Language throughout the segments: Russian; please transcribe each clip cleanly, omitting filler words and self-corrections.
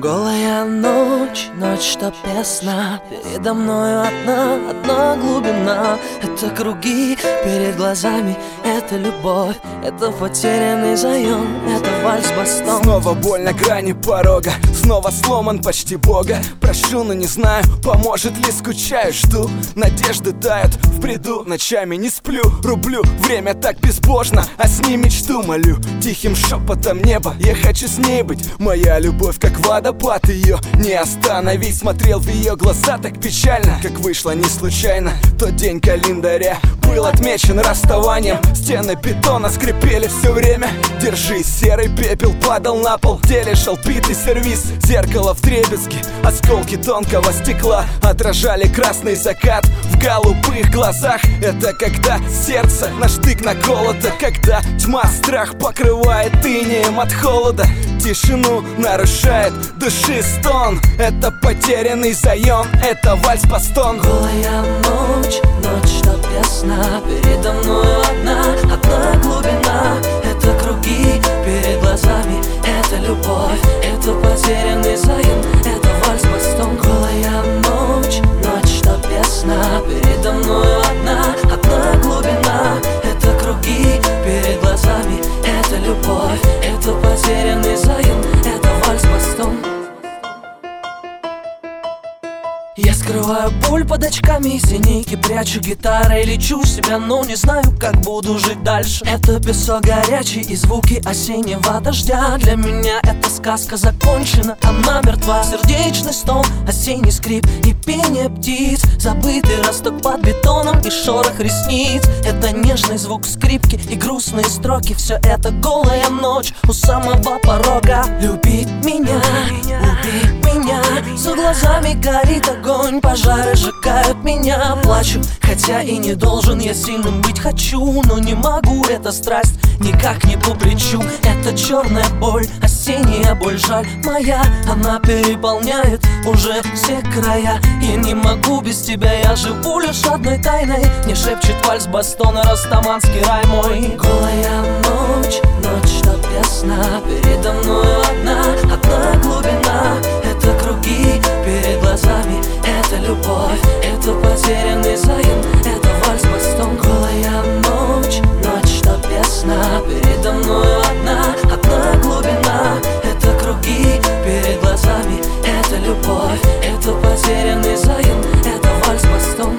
Голая ночь, ночь, что без сна. Передо мною одна глубина. Это круги перед глазами, это любовь, это потерянный заем, это вальс-бастон. Снова боль на грани порога, снова сломан почти Бога. Прощу, но не знаю, поможет ли, скучаю, жду. Надежды тают в бреду, ночами не сплю. Рублю время так безбожно, а с ней мечту молю. Тихим шепотом неба, я хочу с ней быть. Моя любовь как водопад, ее не остановить. Смотрел в ее глаза так печально, как вышло не случайно. Тот день календаря был отмечен расставанием. Стены бетона скрипели все время. Держись, серый пепел падал на пол. В теле шел битый сервиз, зеркало вдребезги. Осколки тонкого стекла отражали красный закат в голубых глазах. Это когда сердце на штык наколото, когда тьма страх покрывает инеем от холода. Тишину нарушает души стон. Это потерянный заем, это вальс-бастон. Голая ночь, ночь, что без сна. Передо мною одна глубина. Это круги перед глазами, это любовь, это потерянный заем, это вальс-бастон. Голая ночь, ночь, что без сна. Передо мною одна глубина. Это круги перед глазами, это любовь, это потерянный заем, это вальс-бастон. Я скрываю боль под очками, синейки прячу гитарой. Лечу себя, но не знаю, как буду жить дальше. Это песок горячий и звуки осеннего дождя. Для меня эта сказка закончена, она мертва. Сердечный стон, осенний скрип и пение птиц. Забытый росток под бетоном и шорох ресниц. Это нежный звук скрипки и грустные строки. Все это голая ночь у самого порога. Любить меня, убить меня. За глазами горит огонь, пожары сжигают меня. Плачу, хотя и не должен я сильным быть хочу, но не могу, эта страсть никак не по плечу. Это черная боль, осенняя боль, жаль моя. Она переполняет уже все края. Я не могу без тебя, я живу лишь одной тайной. Не шепчет вальс-бастон, растаманский рай мой. Голая ночь, ночь, что без сна. Передо мною одна глубина. Это круги перед глазами, это любовь, это потерянный заем, это вальс-бастон. Голая ночь, ночь, что без сна. Передо мною одна глубина. Это круги перед глазами, это любовь, это потерянный заем, это вальс-бастон.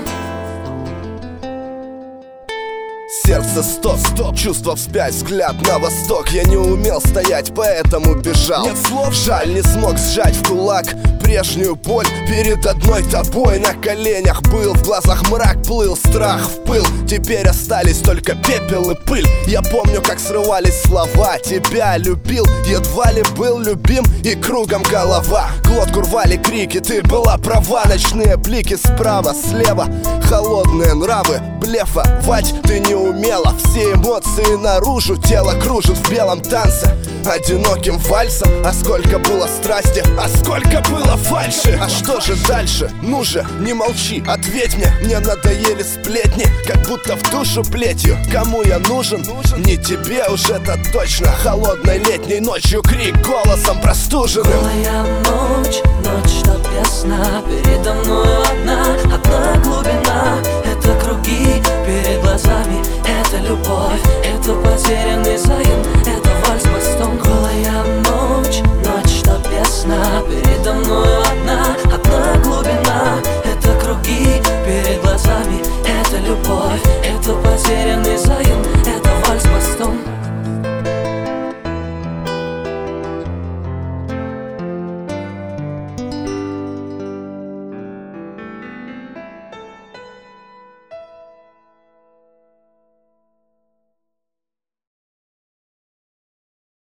Сердце стоп, чувства вспять, взгляд на восток. Я не умел стоять, поэтому бежал. Нет слов, жаль, не смог сжать в кулак прежнюю боль перед одной тобой. На коленях был, в глазах мрак плыл, страх в пыл. Теперь остались только пепел и пыль. Я помню, как срывались слова. Тебя любил, едва ли был любим, и кругом голова. Глотку рвали крики, ты была права. Ночные блики справа, слева, холодные нравы, блефовать ты не умела. Все эмоции наружу, тело кружит в белом танце одиноким вальсом. А сколько было страсти, а сколько было фальши. А что же дальше? Ну же, не молчи, ответь мне надоели сплетни, как будто в душу плетью. Кому я нужен? Не тебе уж это точно. Холодной летней ночью крик голосом простуженным. Голая ночь, ночь, что без сна. Передо мною одна глубина. Это круги перед глазами, это любовь,